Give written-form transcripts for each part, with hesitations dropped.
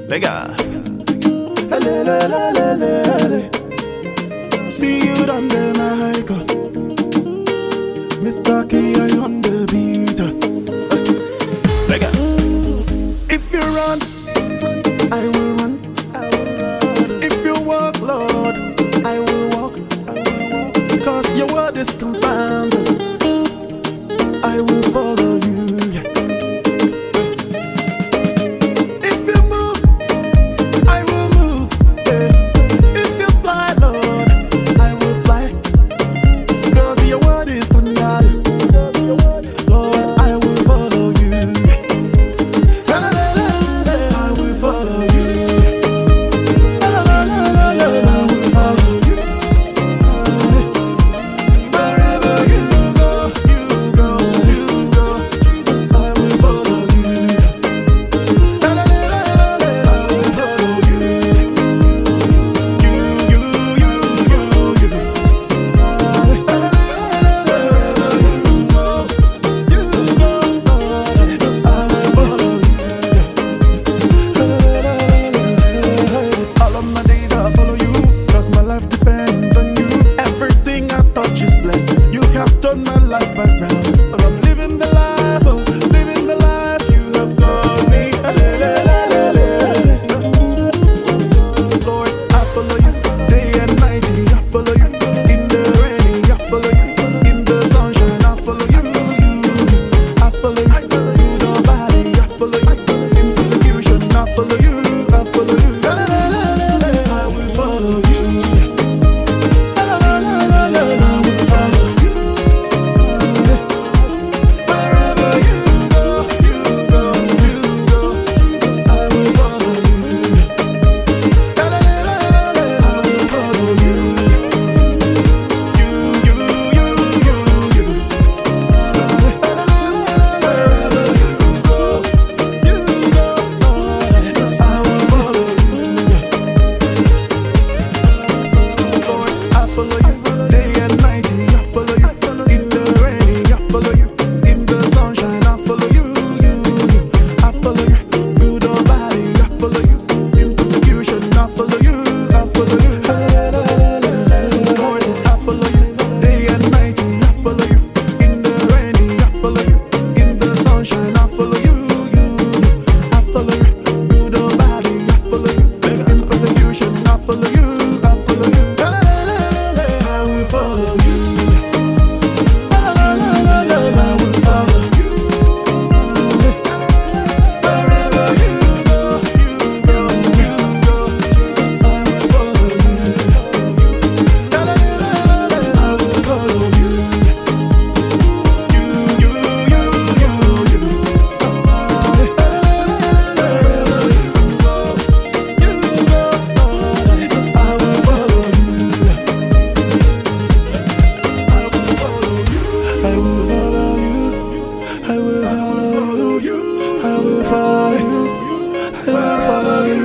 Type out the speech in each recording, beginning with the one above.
Lega. See you down there, Michael. Mr. K, I on the beat. Lega. If you run, I will run. If you walk, Lord, I will walk. Cause your word is confounded. I will follow you.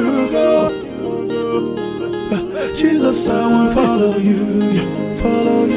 Jesus, I will follow you, follow you.